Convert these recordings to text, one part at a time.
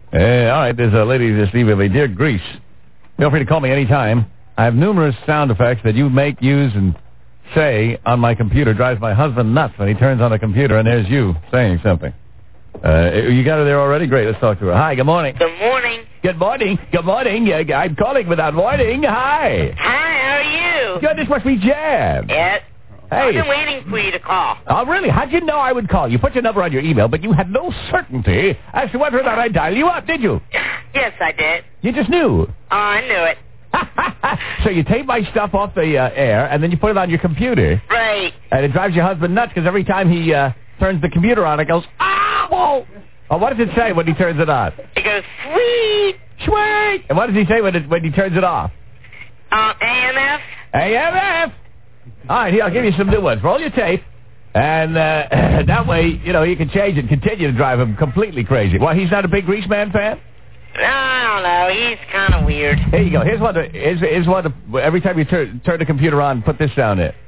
All right, there's a lady this evening, Dear Grease. Feel free to call me anytime. I have numerous sound effects that you make, use, and say on my computer. Drives my husband nuts when he turns on the computer and there's you saying something. You got her there already? Great, let's talk to her. Hi, good morning. Good morning. Good morning. Good morning. I'm calling without warning. Hi. Hi, how are you? Good, this must be Jan. Yes. Hey. I've been waiting for you to call. Oh, really? How'd you know I would call? You put your number on your email, but you had no certainty as to whether or not I'd dial you up, did you? Yes, I did. You just knew. Oh, I knew it. So you tape my stuff off the air, and then you put it on your computer. Right. And it drives your husband nuts, because every time he turns the computer on, it goes, "Ow!" Oh, what does it say when he turns it on? It goes, sweet. Sweet! And what does he say when he turns it off? AMF. AMF! All right, here, I'll give you some new ones. Roll your tape, and that way, you can change and continue to drive him completely crazy. Well, he's not a big Grease Man fan? No, I don't know. He's kind of weird. Here you go. Here's one. Here's one. Every time you turn the computer on, put this down there.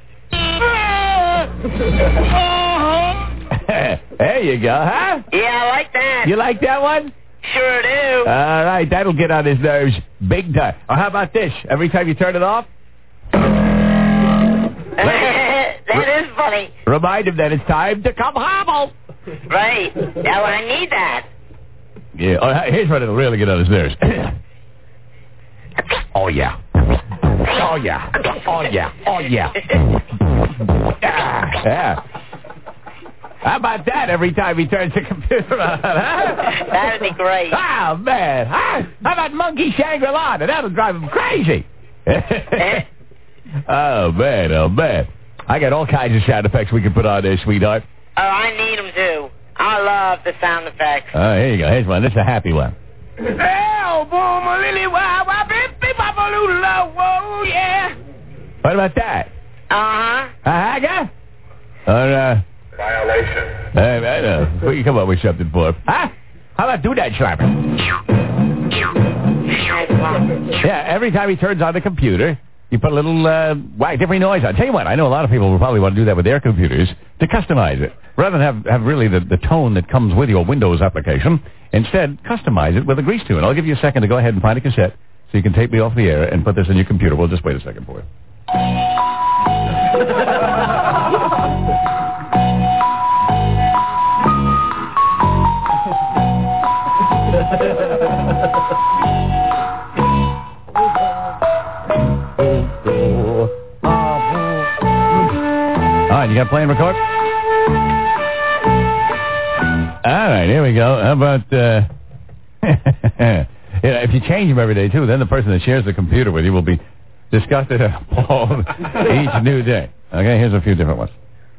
There you go, huh? Yeah, I like that. You like that one? Sure do. All right, that'll get on his nerves big time. Or how about this? Every time you turn it off? That is funny. Remind him that it's time to come hobble. Right. Now I need that. Yeah. Oh, here's what it'll really get on his nerves. Oh, yeah. Oh, yeah. Oh, yeah. Oh, yeah. Yeah. How about that every time he turns the computer on, huh? That'd be great. Oh, man. How about Monkey Shangri-La? That'll drive him crazy. Oh, man. Oh, man. I got all kinds of sound effects we can put on there, sweetheart. Oh, I need them too. I love the sound effects. Oh, here you go. Here's one. This is a happy one. Yeah. What about that? Uh-huh. Or, Violation. I know. We can come up with something for him. Huh? How about do that, Schreiber? Yeah, every time he turns on the computer, you put a little different noise on. Tell you what, I know a lot of people will probably want to do that with their computers to customize it. Rather than have really the tone that comes with your Windows application, instead, customize it with a Grease tune. I'll give you a second to go ahead and find a cassette so you can tape me off the air and put this in your computer. We'll just wait a second for you. All right, you got play and record? All right, here we go. How about, if you change them every day, too, then the person that shares the computer with you will be disgusted and appalled each new day. Okay, here's a few different ones.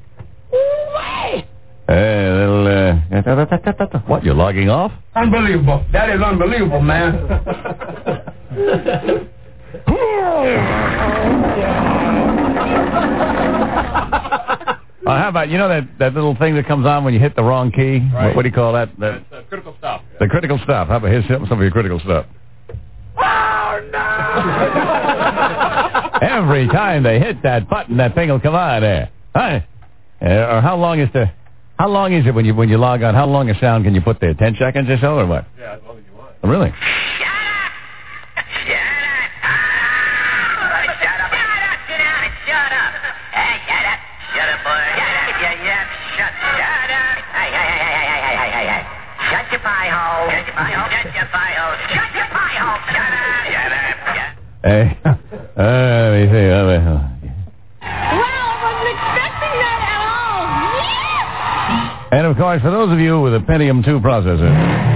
What, you're logging off? Unbelievable. That is unbelievable, man. How about, that little thing that comes on when you hit the wrong key? Right. What do you call that? That's critical stuff. The critical stuff. How about here's some of your critical stuff? Oh, no! Every time they hit that button, that thing will come on there. Huh? Or how long is it when you log on? How long a sound can you put there? 10 seconds or so, or what? Yeah, as long as you want. Oh, really? Hey, let me see. Well, I wasn't expecting that at all. And, of course, for those of you with a Pentium 2 processor...